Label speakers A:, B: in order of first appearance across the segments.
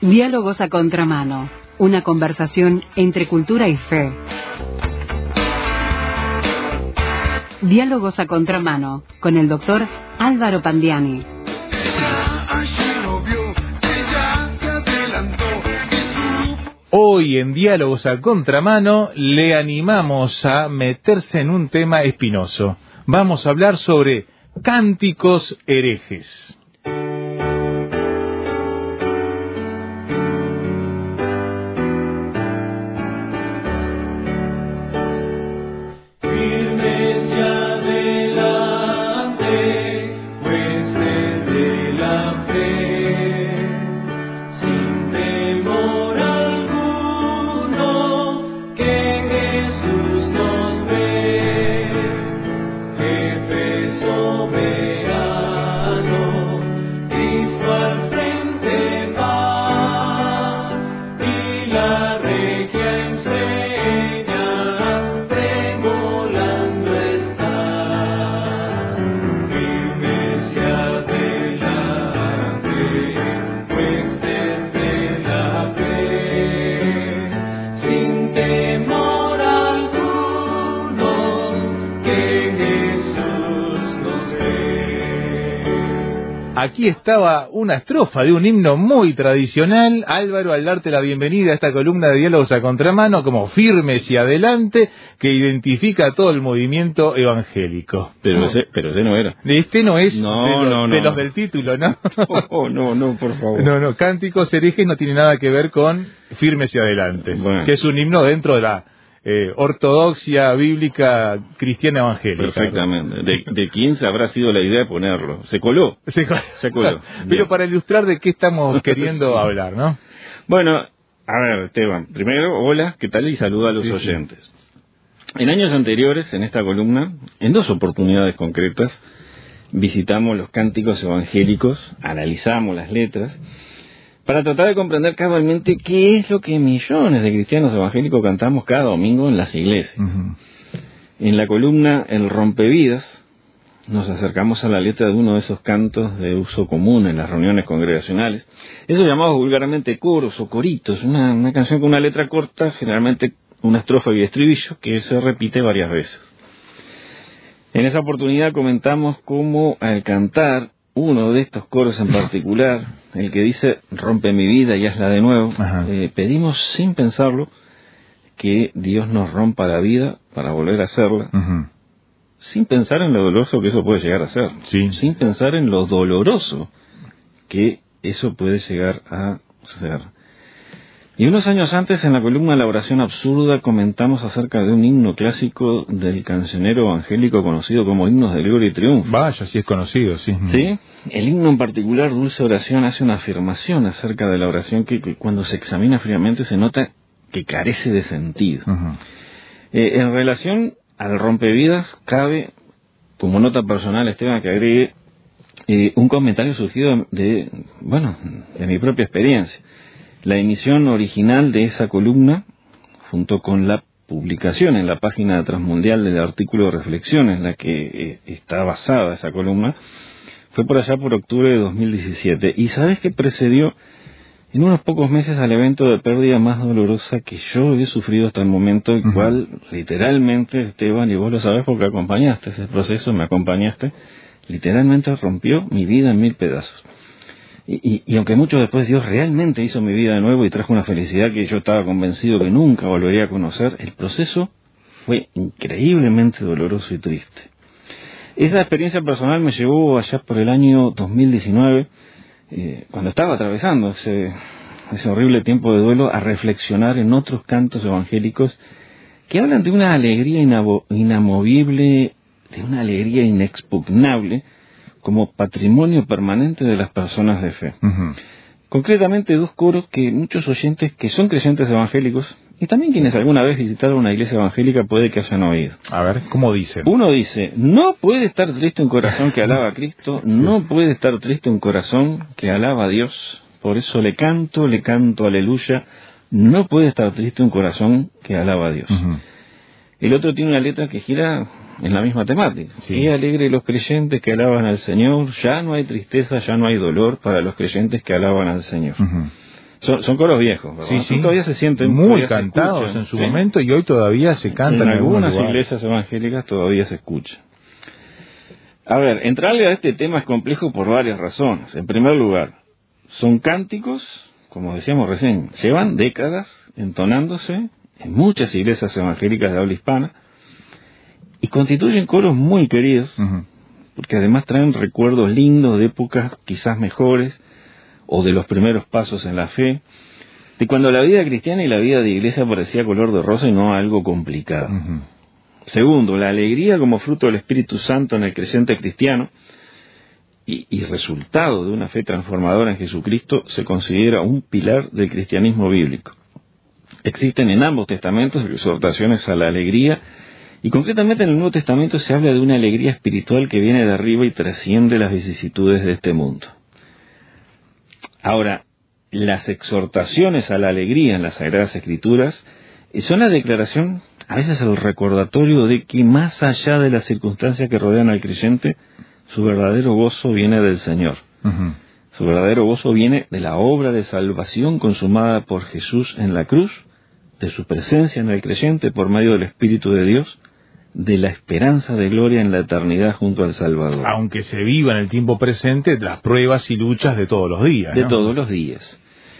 A: Diálogos a contramano, una conversación entre cultura y fe. Diálogos a contramano, con el doctor Álvaro Pandiani.
B: Hoy en Diálogos a Contramano le animamos a meterse en un tema espinoso. Vamos a hablar sobre cánticos herejes. Aquí estaba una estrofa de un himno muy tradicional. Álvaro, al darte la bienvenida a esta columna de Diálogos a Contramano, como Firmes y Adelante, que identifica a todo el movimiento evangélico.
C: Pero ese no era.
B: Este no es
C: no.
B: De los del título, ¿no?
C: No, por favor.
B: No, Cánticos Herejes no tiene nada que ver con Firmes y Adelante,
C: bueno,
B: que es un himno dentro de la ortodoxia bíblica cristiana evangélica.
C: Perfectamente. ¿De quién se habrá sido la idea de ponerlo? Se coló. Se coló.
B: Pero para ilustrar de qué estamos queriendo hablar, ¿no?
C: Bueno, a ver, Esteban, primero, hola, ¿qué tal? Y saluda a los oyentes. En años anteriores, en esta columna, en dos oportunidades concretas, visitamos los cánticos evangélicos, analizamos las letras, para tratar de comprender cabalmente qué es lo que millones de cristianos evangélicos cantamos cada domingo en las iglesias. Uh-huh. En la columna El Rompevidas nos acercamos a la letra de uno de esos cantos de uso común en las reuniones congregacionales, esos llamados vulgarmente coros o coritos, una canción con una letra corta, generalmente una estrofa y estribillo, que se repite varias veces. En esa oportunidad comentamos cómo al cantar uno de estos coros en particular, el que dice rompe mi vida y hazla de nuevo, pedimos sin pensarlo que Dios nos rompa la vida para volver a hacerla, sin pensar en lo doloroso que eso puede llegar a ser, sin pensar en lo doloroso que eso puede llegar a ser. Y unos años antes, en la columna La Oración Absurda, comentamos acerca de un himno clásico del cancionero evangélico conocido como Himnos de Gloria y Triunfo.
B: Vaya, sí es conocido, sí.
C: ¿Sí? El himno en particular, Dulce Oración, hace una afirmación acerca de la oración que cuando se examina fríamente se nota que carece de sentido. Uh-huh. En relación al rompevidas, cabe, como nota personal, Esteban, que agregue un comentario surgido de mi propia experiencia. La emisión original de esa columna, junto con la publicación en la página transmundial del artículo de reflexión en la que está basada esa columna, fue por allá por octubre de 2017. ¿Y sabes qué precedió en unos pocos meses al evento de pérdida más dolorosa que yo he sufrido hasta el momento, el cual literalmente, Esteban, y vos lo sabés porque acompañaste ese proceso, me acompañaste, literalmente rompió mi vida en 1000 pedazos. Y aunque mucho después Dios realmente hizo mi vida de nuevo y trajo una felicidad que yo estaba convencido que nunca volvería a conocer, el proceso fue increíblemente doloroso y triste. Esa experiencia personal me llevó allá por el año 2019, cuando estaba atravesando ese horrible tiempo de duelo, a reflexionar en otros cantos evangélicos que hablan de una alegría inamovible, de una alegría inexpugnable, como patrimonio permanente de las personas de fe. Uh-huh. Concretamente, dos coros que muchos oyentes que son creyentes evangélicos, y también quienes alguna vez visitaron una iglesia evangélica, puede que hayan oído.
B: A ver, ¿cómo dicen?
C: Uno dice, no puede estar triste un corazón que alaba a Cristo, no puede estar triste un corazón que alaba a Dios, por eso le canto, aleluya, no puede estar triste un corazón que alaba a Dios. Uh-huh. El otro tiene una letra que gira en la misma temática. Sí. Qué alegre los creyentes que alaban al Señor, ya no hay tristeza, ya no hay dolor para los creyentes que alaban al Señor. Uh-huh. Son coros viejos, ¿verdad?
B: Sí, sí.
C: Todavía se sienten
B: muy cantados en su momento y hoy todavía se cantan
C: en algunas
B: lugares.
C: iglesias evangélicas todavía se escucha. A ver, entrarle a este tema es complejo por varias razones. En primer lugar, son cánticos, como decíamos recién, llevan décadas entonándose en muchas iglesias evangélicas de habla hispana y constituyen coros muy queridos, porque además traen recuerdos lindos de épocas quizás mejores o de los primeros pasos en la fe, de cuando la vida cristiana y la vida de iglesia parecía color de rosa y no algo complicado. Segundo, la alegría como fruto del Espíritu Santo en el creyente cristiano y resultado de una fe transformadora en Jesucristo se considera un pilar del cristianismo bíblico. Existen en ambos testamentos exhortaciones a la alegría y concretamente en el Nuevo Testamento se habla de una alegría espiritual que viene de arriba y trasciende las vicisitudes de este mundo. Ahora, las exhortaciones a la alegría en las Sagradas Escrituras son la declaración, a veces el recordatorio de que más allá de las circunstancias que rodean al creyente, su verdadero gozo viene del Señor. Su verdadero gozo viene de la obra de salvación consumada por Jesús en la cruz, de su presencia en el creyente por medio del Espíritu de Dios, de la esperanza de gloria en la eternidad junto al Salvador.
B: Aunque se viva en el tiempo presente las pruebas y luchas de todos los días, ¿no?
C: De todos los días.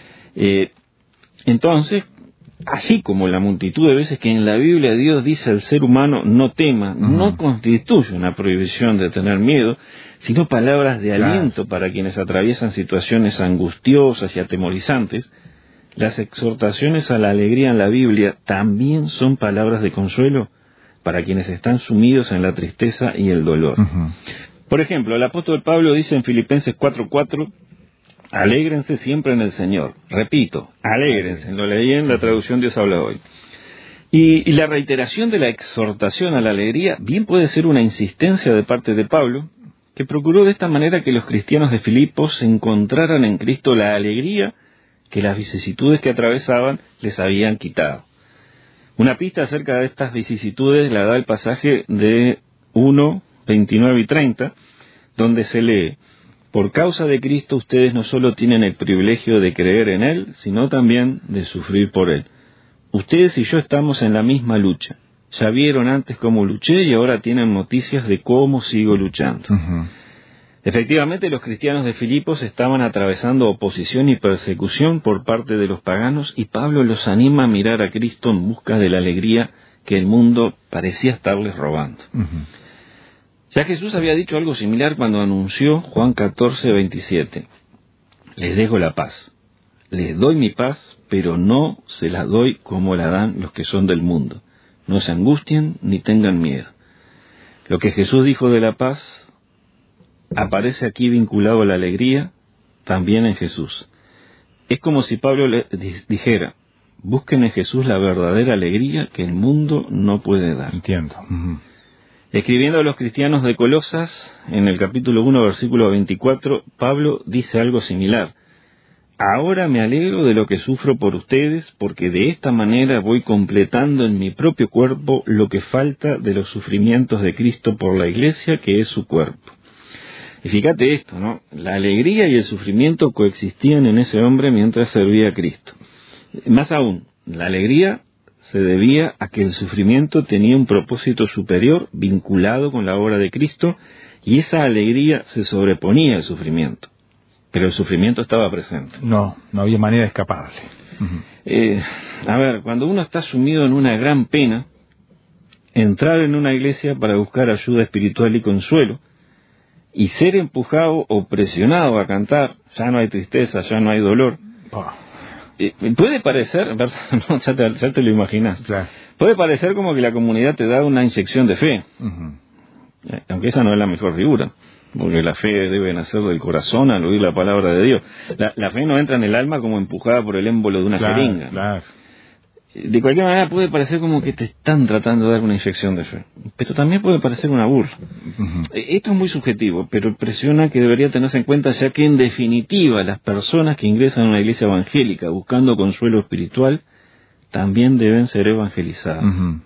C: Entonces, así como la multitud de veces que en la Biblia Dios dice al ser humano no tema, no constituye una prohibición de tener miedo, sino palabras de aliento para quienes atraviesan situaciones angustiosas y atemorizantes, las exhortaciones a la alegría en la Biblia también son palabras de consuelo para quienes están sumidos en la tristeza y el dolor. Por ejemplo, el apóstol Pablo dice en Filipenses 4:4, alégrense siempre en el Señor. Repito, alégrense. Lo leí en la traducción Dios habla hoy. Y la reiteración de la exhortación a la alegría bien puede ser una insistencia de parte de Pablo, que procuró de esta manera que los cristianos de Filipos encontraran en Cristo la alegría que las vicisitudes que atravesaban les habían quitado. Una pista acerca de estas vicisitudes la da el pasaje de 1, 29 y 30, donde se lee: por causa de Cristo ustedes no solo tienen el privilegio de creer en Él, sino también de sufrir por Él. Ustedes y yo estamos en la misma lucha. Ya vieron antes cómo luché y ahora tienen noticias de cómo sigo luchando. Efectivamente, los cristianos de Filipos estaban atravesando oposición y persecución por parte de los paganos y Pablo los anima a mirar a Cristo en busca de la alegría que el mundo parecía estarles robando. Ya Jesús había dicho algo similar cuando anunció Juan 14:27. Les dejo la paz. Les doy mi paz, pero no se la doy como la dan los que son del mundo. No se angustien ni tengan miedo. Lo que Jesús dijo de la paz aparece aquí vinculado a la alegría, también en Jesús. Es como si Pablo le dijera, busquen en Jesús la verdadera alegría que el mundo no puede dar.
B: Entiendo.
C: Escribiendo a los cristianos de Colosas, en el capítulo 1, versículo 24, Pablo dice algo similar. Ahora me alegro de lo que sufro por ustedes, porque de esta manera voy completando en mi propio cuerpo lo que falta de los sufrimientos de Cristo por la iglesia, que es su cuerpo. Y fíjate esto, ¿no? La alegría y el sufrimiento coexistían en ese hombre mientras servía a Cristo. Más aún, la alegría se debía a que el sufrimiento tenía un propósito superior vinculado con la obra de Cristo y esa alegría se sobreponía al sufrimiento. Pero el sufrimiento estaba presente.
B: No había manera de escaparle.
C: A ver, cuando uno está sumido en una gran pena, entrar en una iglesia para buscar ayuda espiritual y consuelo, y ser empujado o presionado a cantar, ya no hay tristeza, ya no hay dolor, puede parecer, no, ya te lo imaginas,
B: claro.
C: Puede parecer como que la comunidad te da una inyección de fe, aunque esa no es la mejor figura, porque la fe debe nacer del corazón al oír la palabra de Dios. La fe no entra en el alma como empujada por el émbolo de una jeringa.
B: Claro.
C: De cualquier manera puede parecer como que te están tratando de dar una inyección de fe, pero también puede parecer una burla. Esto es muy subjetivo, pero presiona que debería tenerse en cuenta, ya que en definitiva las personas que ingresan a una iglesia evangélica buscando consuelo espiritual también deben ser evangelizadas.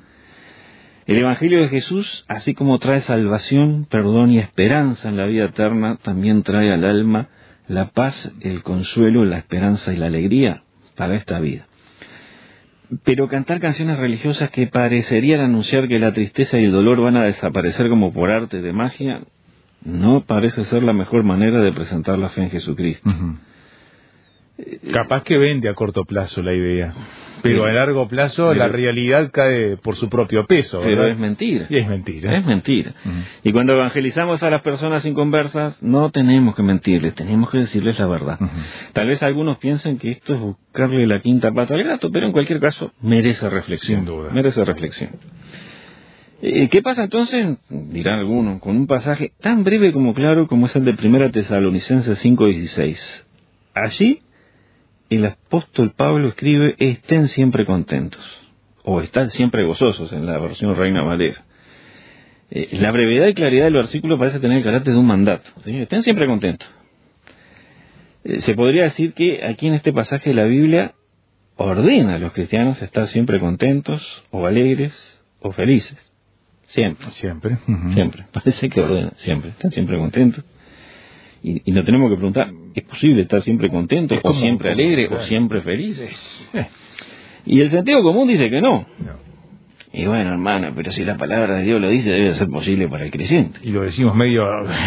C: El Evangelio de Jesús, así como trae salvación, perdón y esperanza en la vida eterna, también trae al alma la paz, el consuelo, la esperanza y la alegría para esta vida. Pero cantar canciones religiosas que parecerían anunciar que la tristeza y el dolor van a desaparecer como por arte de magia, no parece ser la mejor manera de presentar la fe en Jesucristo.
B: Capaz que vende a corto plazo la idea, pero a largo plazo la realidad cae por su propio peso, ¿verdad?
C: Pero es mentira.
B: Y es mentira.
C: Es mentira. Y cuando evangelizamos a las personas inconversas, no tenemos que mentirles, tenemos que decirles la verdad. Tal vez algunos piensen que esto es buscarle la quinta pata al gato, pero en cualquier caso merece reflexión.
B: Sin duda.
C: Merece reflexión. ¿Qué pasa entonces? Dirán algunos, con un pasaje tan breve como claro como es el de 1 Tesalonicenses 5:16. Allí el apóstol Pablo escribe: estén siempre contentos, o están siempre gozosos en la versión Reina Valera. La brevedad y claridad del versículo parece tener el carácter de un mandato, ¿sí? Estén siempre contentos. Se podría decir que aquí en este pasaje de la Biblia ordena a los cristianos estar siempre contentos, o alegres, o felices. Siempre.
B: Siempre.
C: Siempre. Parece que ordena, siempre. Están siempre contentos. Y nos tenemos que preguntar, ¿es posible estar siempre contento, o siempre alegre, o siempre feliz? Y el sentido común dice que no. Y bueno, hermano, pero si la palabra de Dios lo dice, debe ser posible para el creyente.
B: Y lo decimos medio...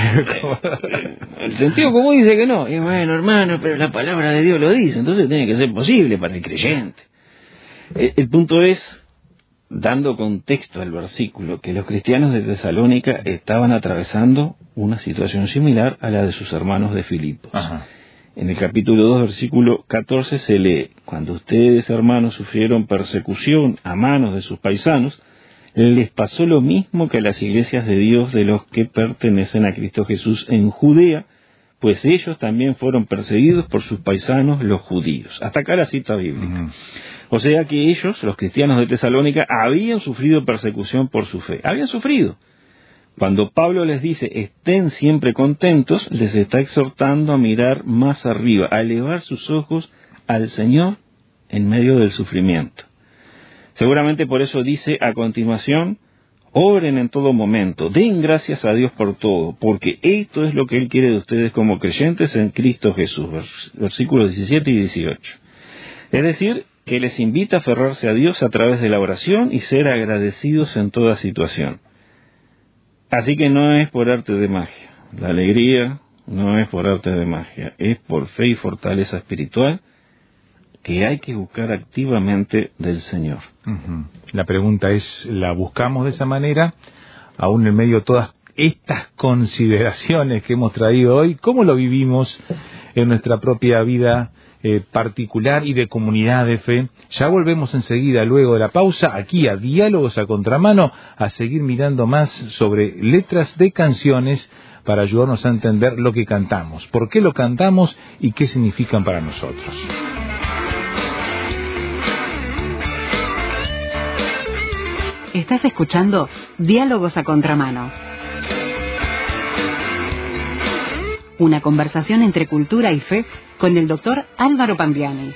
C: El sentido común dice que no. Y bueno, hermano, pero la palabra de Dios lo dice, entonces tiene que ser posible para el creyente. El punto es, dando contexto al versículo, que los cristianos de Tesalónica estaban atravesando una situación similar a la de sus hermanos de Filipos. En el capítulo 2, versículo 14 se lee: cuando ustedes, hermanos, sufrieron persecución a manos de sus paisanos, les pasó lo mismo que a las iglesias de Dios de los que pertenecen a Cristo Jesús en Judea, pues ellos también fueron perseguidos por sus paisanos los judíos. Hasta acá la cita bíblica. O sea que ellos, los cristianos de Tesalónica, habían sufrido persecución por su fe. Habían sufrido. Cuando Pablo les dice, estén siempre contentos, les está exhortando a mirar más arriba, a elevar sus ojos al Señor en medio del sufrimiento. Seguramente por eso dice a continuación, oren en todo momento, den gracias a Dios por todo, porque esto es lo que Él quiere de ustedes como creyentes en Cristo Jesús. Versículos 17 y 18. Es decir, que les invita a aferrarse a Dios a través de la oración y ser agradecidos en toda situación. Así que no es por arte de magia. La alegría no es por arte de magia, es por fe y fortaleza espiritual que hay que buscar activamente del Señor.
B: La pregunta es, ¿la buscamos de esa manera? Aún en medio de todas estas consideraciones que hemos traído hoy, ¿cómo lo vivimos en nuestra propia vida particular y de comunidad de fe? Ya volvemos enseguida, luego de la pausa, aquí a Diálogos a Contramano, a seguir mirando más sobre letras de canciones para ayudarnos a entender lo que cantamos, por qué lo cantamos y qué significan para nosotros.
A: Estás escuchando Diálogos a Contramano. Una conversación entre cultura y fe con el doctor Álvaro Pandiani.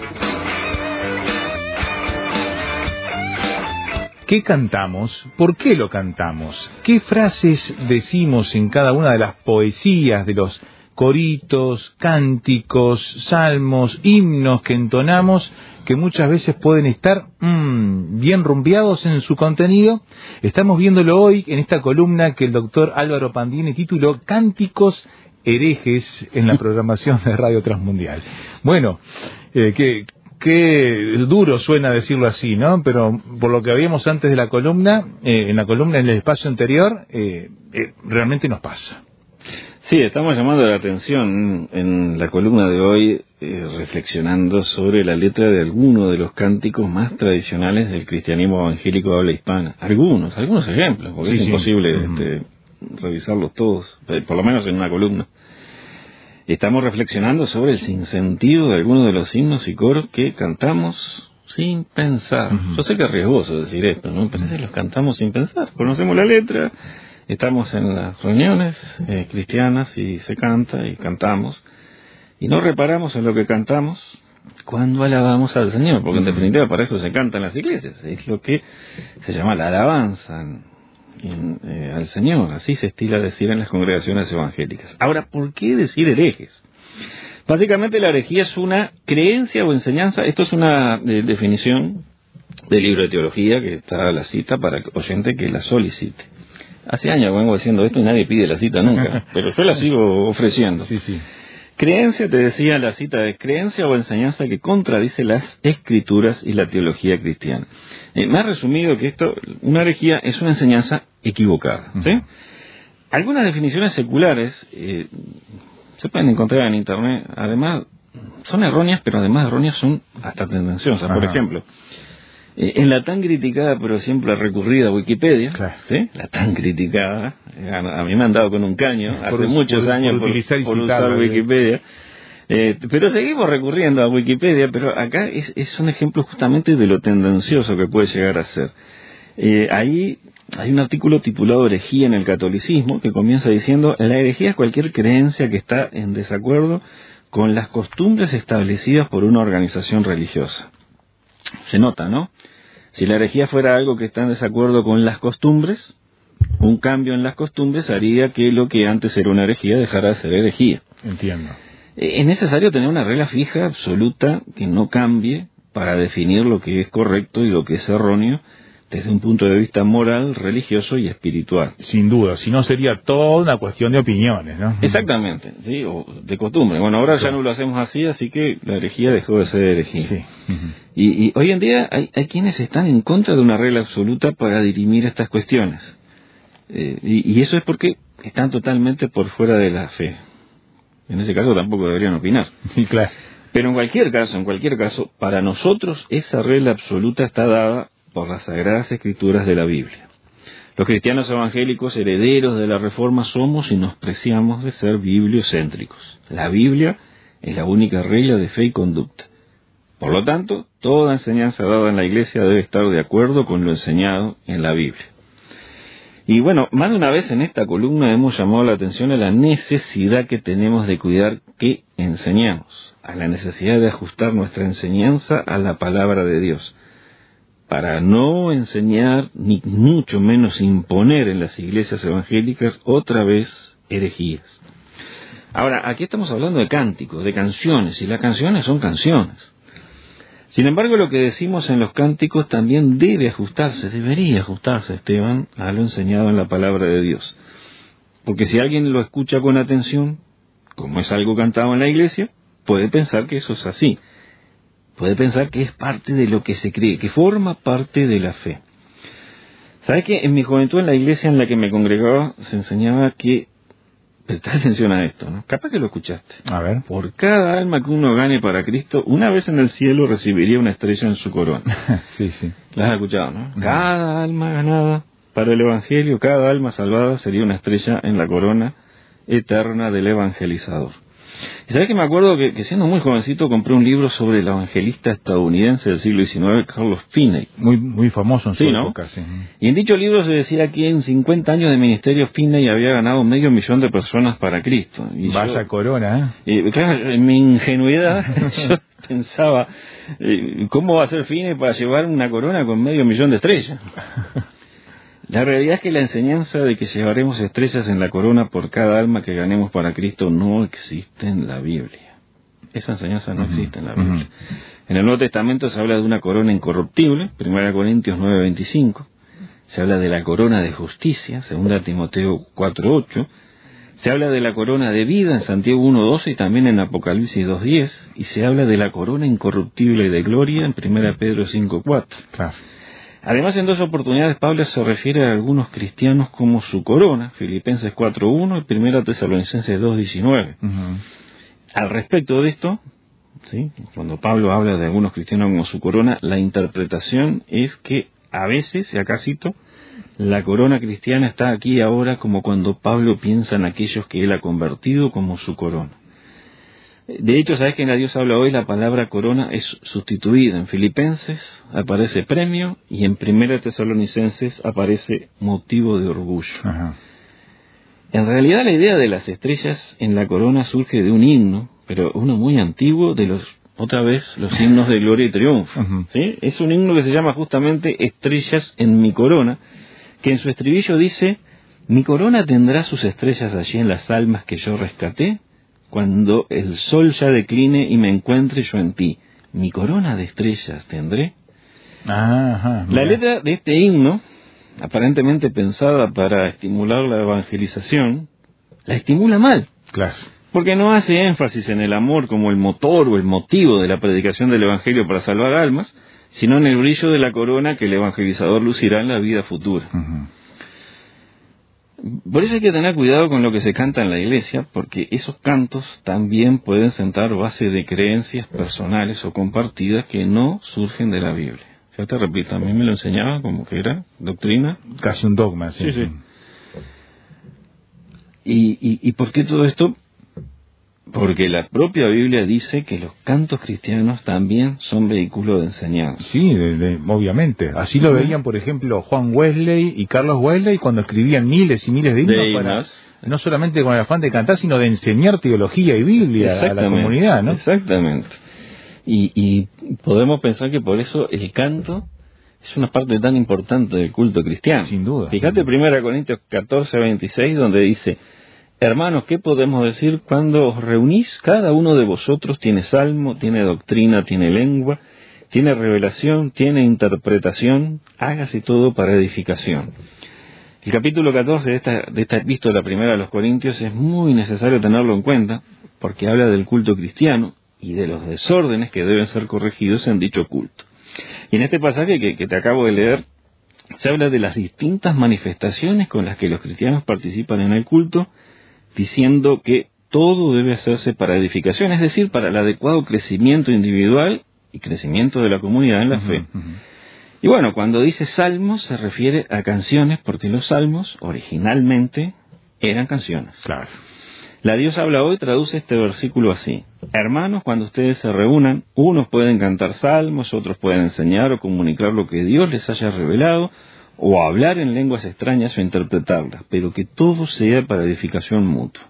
B: ¿Qué cantamos? ¿Por qué lo cantamos? ¿Qué frases decimos en cada una de las poesías, de los coritos, cánticos, salmos, himnos que entonamos, que muchas veces pueden estar bien rumbeados en su contenido? Estamos viéndolo hoy en esta columna que el doctor Álvaro Pandiani tituló Cánticos herejes en la programación de Radio Transmundial. Bueno, qué duro suena decirlo así, ¿no? Pero por lo que habíamos antes de la columna, en el espacio anterior, realmente nos pasa.
C: Sí, estamos llamando la atención en la columna de hoy, reflexionando sobre la letra de algunos de los cánticos más tradicionales del cristianismo evangélico de habla hispana. Algunos ejemplos, porque es imposible revisarlos todos, por lo menos en una columna. Estamos reflexionando sobre el sinsentido de algunos de los himnos y coros que cantamos sin pensar. Yo sé que es riesgoso decir esto, ¿no? Pero los cantamos sin pensar. Conocemos la letra, estamos en las reuniones cristianas y se canta y cantamos. Y no reparamos en lo que cantamos cuando alabamos al Señor, porque en definitiva para eso se canta en las iglesias. Es lo que se llama la alabanza al Señor, así se estila decir en las congregaciones evangélicas. Ahora, ¿por qué decir herejes? Básicamente la herejía es una creencia o enseñanza. Esto es una definición del libro de teología, que está a la cita para el oyente que la solicite. Hace años vengo diciendo esto y nadie pide la cita nunca, pero yo la sigo ofreciendo.
B: Sí, sí.
C: Creencia, te decía la cita, de creencia o enseñanza que contradice las escrituras y la teología cristiana. Más resumido que esto, una herejía es una enseñanza equivocada, ¿sí? Algunas definiciones seculares se pueden encontrar en internet, además son erróneas, pero además de erróneas son hasta tendenciosas. Por ejemplo, en la tan criticada pero siempre recurrida Wikipedia, claro, ¿sí? La tan criticada, a mí me han dado con un caño hace muchos años por usar Wikipedia, pero seguimos recurriendo a Wikipedia, pero acá es un ejemplo justamente de lo tendencioso que puede llegar a ser. Ahí hay un artículo titulado Herejía en el catolicismo que comienza diciendo: la herejía es cualquier creencia que está en desacuerdo con las costumbres establecidas por una organización religiosa. Se nota, ¿no? Si la herejía fuera algo que está en desacuerdo con las costumbres, un cambio en las costumbres haría que lo que antes era una herejía dejara de ser herejía.
B: Entiendo.
C: Es necesario tener una regla fija, absoluta, que no cambie para definir lo que es correcto y lo que es erróneo desde un punto de vista moral, religioso y espiritual.
B: Sin duda, si no sería toda una cuestión de opiniones, ¿no?
C: Exactamente, sí, o de costumbre. Bueno, ahora ya no lo hacemos así que la herejía dejó de ser herejía. Sí. Y hoy en día hay quienes están en contra de una regla absoluta para dirimir estas cuestiones. Y eso es porque están totalmente por fuera de la fe. En ese caso tampoco deberían opinar.
B: Sí, claro.
C: Pero en cualquier caso, para nosotros esa regla absoluta está dada por las Sagradas Escrituras de la Biblia. Los cristianos evangélicos, herederos de la Reforma, somos y nos preciamos de ser bibliocéntricos. La Biblia es la única regla de fe y conducta. Por lo tanto, toda enseñanza dada en la Iglesia debe estar de acuerdo con lo enseñado en la Biblia. Y bueno, más de una vez en esta columna hemos llamado la atención a la necesidad que tenemos de cuidar qué enseñamos, a la necesidad de ajustar nuestra enseñanza a la palabra de Dios, para no enseñar, ni mucho menos imponer en las iglesias evangélicas otra vez herejías. Ahora, aquí estamos hablando de cánticos, de canciones, y las canciones son canciones. Sin embargo, lo que decimos en los cánticos también debería ajustarse, Esteban, a lo enseñado en la palabra de Dios. Porque si alguien lo escucha con atención, como es algo cantado en la iglesia, puede pensar que eso es así. Puede pensar que es parte de lo que se cree, que forma parte de la fe. ¿Sabes qué? En mi juventud, en la iglesia en la que me congregaba, se enseñaba que... Presta atención a esto, ¿no? Capaz que lo escuchaste.
B: A ver.
C: Por cada alma que uno gane para Cristo, una vez en el cielo recibiría una estrella en su corona.
B: Sí, sí.
C: ¿La has escuchado, no? Cada alma ganada para el Evangelio, cada alma salvada sería una estrella en la corona eterna del evangelizador. Y sabes que me acuerdo que siendo muy jovencito compré un libro sobre el evangelista estadounidense del siglo XIX, Carlos Finney.
B: Muy famoso en su época,
C: ¿no? Sí. Y en dicho libro se decía que en 50 años de ministerio Finney había ganado 500.000 de personas para Cristo. Y
B: vaya corona,
C: ¿eh? Claro, en mi ingenuidad yo pensaba, ¿cómo va a ser Finney para llevar una corona con 500.000 de estrellas? La realidad es que la enseñanza de que llevaremos estrellas en la corona por cada alma que ganemos para Cristo no existe en la Biblia. Esa enseñanza no existe en la Biblia. En el Nuevo Testamento se habla de una corona incorruptible, 1 Corintios 9:25. Se habla de la corona de justicia, 2 Timoteo 4:8. Se habla de la corona de vida en Santiago 1:12 y también en Apocalipsis 2:10. Y se habla de la corona incorruptible de gloria en 1 Pedro 5:4.
B: Claro.
C: Además, en 2 oportunidades, Pablo se refiere a algunos cristianos como su corona, Filipenses 4:1 y 1 Tesalonicenses 2:19. Al respecto de esto, ¿sí? Cuando Pablo habla de algunos cristianos como su corona, la interpretación es que a veces, y acá cito, la corona cristiana está aquí y ahora como cuando Pablo piensa en aquellos que él ha convertido como su corona. De hecho, ¿sabes que en la Dios habla hoy? La palabra corona es sustituida. En Filipenses aparece premio y en 1 Tesalonicenses aparece motivo de orgullo.
B: Ajá.
C: En realidad la idea de las estrellas en la corona surge de un himno, pero uno muy antiguo de los himnos de gloria y triunfo. ¿Sí? Es un himno que se llama justamente Estrellas en mi corona, que en su estribillo dice: mi corona tendrá sus estrellas allí en las almas que yo rescaté, cuando el sol ya decline y me encuentre yo en ti. Mi corona de estrellas tendré.
B: Ajá,
C: la letra de este himno, aparentemente pensada para estimular la evangelización, la estimula mal.
B: Claro.
C: Porque no hace énfasis en el amor como el motor o el motivo de la predicación del Evangelio para salvar almas, sino en el brillo de la corona que el evangelizador lucirá en la vida futura. Por eso hay que tener cuidado con lo que se canta en la iglesia, porque esos cantos también pueden sentar base de creencias personales o compartidas que no surgen de la Biblia. Ya te repito, a mí me lo enseñaba como que era doctrina.
B: Casi un dogma, sí.
C: Sí. ¿Y por qué todo esto? Porque la propia Biblia dice que los cantos cristianos también son vehículos de enseñanza.
B: Sí, obviamente. Así lo veían, por ejemplo, Juan Wesley y Carlos Wesley cuando escribían miles y miles de himnos no solamente con el afán de cantar, sino de enseñar teología y Biblia a la comunidad, ¿no?
C: Exactamente. Y podemos pensar que por eso el canto es una parte tan importante del culto cristiano.
B: Sin duda.
C: Fíjate 1 Corintios 14:26, donde dice: hermanos, ¿qué podemos decir cuando os reunís? Cada uno de vosotros tiene salmo, tiene doctrina, tiene lengua, tiene revelación, tiene interpretación, hágase todo para edificación. El capítulo 14 de esta epístola primera a los Corintios es muy necesario tenerlo en cuenta, porque habla del culto cristiano y de los desórdenes que deben ser corregidos en dicho culto. Y en este pasaje que te acabo de leer, se habla de las distintas manifestaciones con las que los cristianos participan en el culto, diciendo que todo debe hacerse para edificación, es decir, para el adecuado crecimiento individual y crecimiento de la comunidad en la fe. Y bueno, cuando dice salmos se refiere a canciones, porque los salmos originalmente eran canciones.
B: Claro.
C: La Dios habla hoy traduce este versículo así: hermanos, cuando ustedes se reúnan, unos pueden cantar salmos, otros pueden enseñar o comunicar lo que Dios les haya revelado, o hablar en lenguas extrañas o interpretarlas, pero que todo sea para edificación mutua.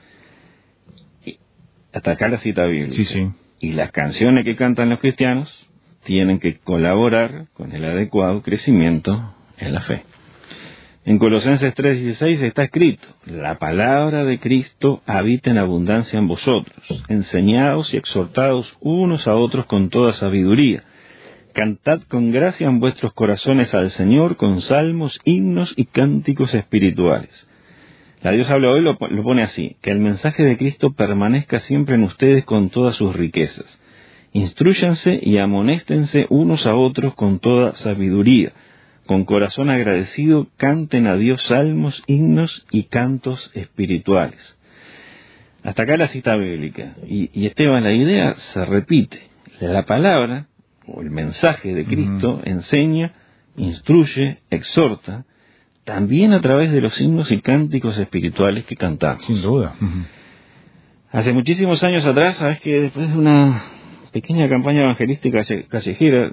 C: Y hasta acá la cita bíblica.
B: Sí.
C: Y las canciones que cantan los cristianos tienen que colaborar con el adecuado crecimiento en la fe. En Colosenses 3:16 está escrito: la palabra de Cristo habita en abundancia en vosotros, enseñados y exhortados unos a otros con toda sabiduría. Cantad con gracia en vuestros corazones al Señor con salmos, himnos y cánticos espirituales. La Dios habla hoy lo pone así: que el mensaje de Cristo permanezca siempre en ustedes con todas sus riquezas. Instrúyanse y amonéstense unos a otros con toda sabiduría. Con corazón agradecido canten a Dios salmos, himnos y cantos espirituales. Hasta acá la cita bíblica. Y Esteban, la idea se repite. La palabra o el mensaje de Cristo enseña, instruye, exhorta, también a través de los himnos y cánticos espirituales que cantamos.
B: Sin duda.
C: Hace muchísimos años atrás, sabes que después de una pequeña campaña evangelística callejera,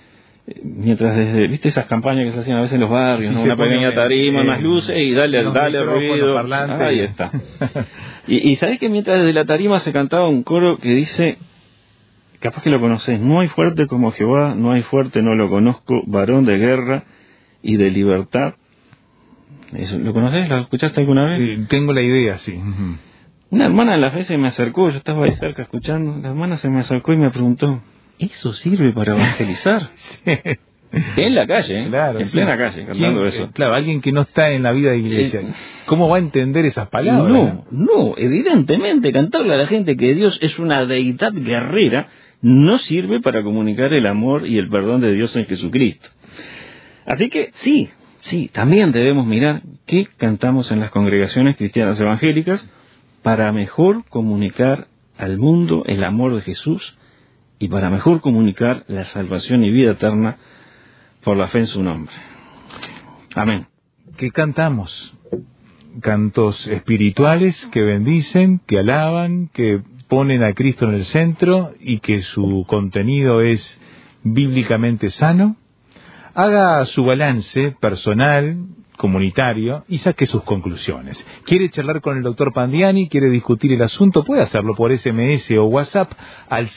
C: mientras viste esas campañas que se hacían a veces en los barrios, ¿no? Una pequeña tarima, unas luces y dale ruido, ahí está. y sabes que mientras desde la tarima se cantaba un coro que dice, capaz que lo conocés: no hay fuerte como Jehová, no hay fuerte, no lo conozco, varón de guerra y de libertad. ¿Eso, lo conocés? ¿Lo escuchaste alguna vez?
B: Tengo la idea, sí.
C: Una hermana en la fe se me acercó, yo estaba ahí cerca escuchando, la hermana se me acercó y me preguntó: ¿eso sirve para evangelizar? Sí. En la calle,
B: claro,
C: en plena calle, cantando eso.
B: Claro, alguien que no está en la vida de iglesia, ¿cómo va a entender esas palabras?
C: No, evidentemente cantarle a la gente que Dios es una deidad guerrera no sirve para comunicar el amor y el perdón de Dios en Jesucristo. Así que sí, también debemos mirar qué cantamos en las congregaciones cristianas evangélicas para mejor comunicar al mundo el amor de Jesús y para mejor comunicar la salvación y vida eterna por la fe en su nombre. Amén.
B: ¿Qué cantamos? Cantos espirituales que bendicen, que alaban, que ponen a Cristo en el centro y que su contenido es bíblicamente sano. Haga su balance personal comunitario y saque sus conclusiones. ¿Quiere charlar con el doctor Pandiani? ¿Quiere discutir el asunto? Puede hacerlo por SMS o WhatsApp al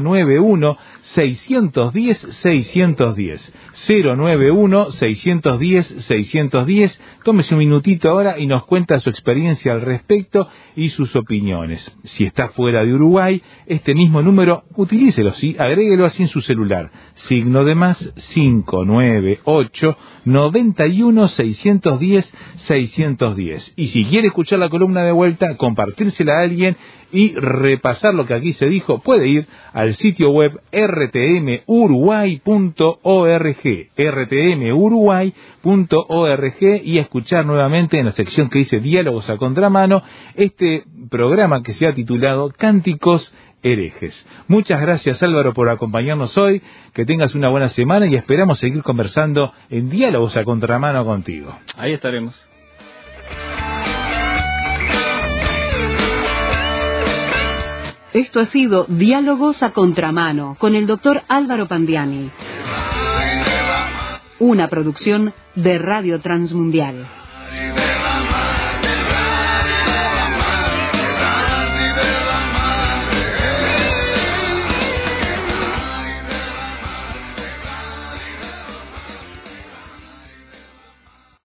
B: 091-610-610. 091-610-610. Tómese un minutito ahora y nos cuenta su experiencia al respecto y sus opiniones. Si está fuera de Uruguay, este mismo número, utilícelo, ¿sí? Agréguelo así en su celular. Signo de más 598 91 610 610. Y si quiere escuchar la columna de vuelta, compartírsela a alguien y repasar lo que aquí se dijo, puede ir al sitio web rtmuruguay.org, rtmuruguay.org, y escuchar nuevamente en la sección que dice Diálogos a Contramano este programa que se ha titulado Cánticos Herejes. Muchas gracias, Álvaro, por acompañarnos hoy. Que tengas una buena semana y esperamos seguir conversando en Diálogos a Contramano contigo.
C: Ahí estaremos.
A: Esto ha sido Diálogos a Contramano con el doctor Álvaro Pandiani. Una producción de Radio Transmundial.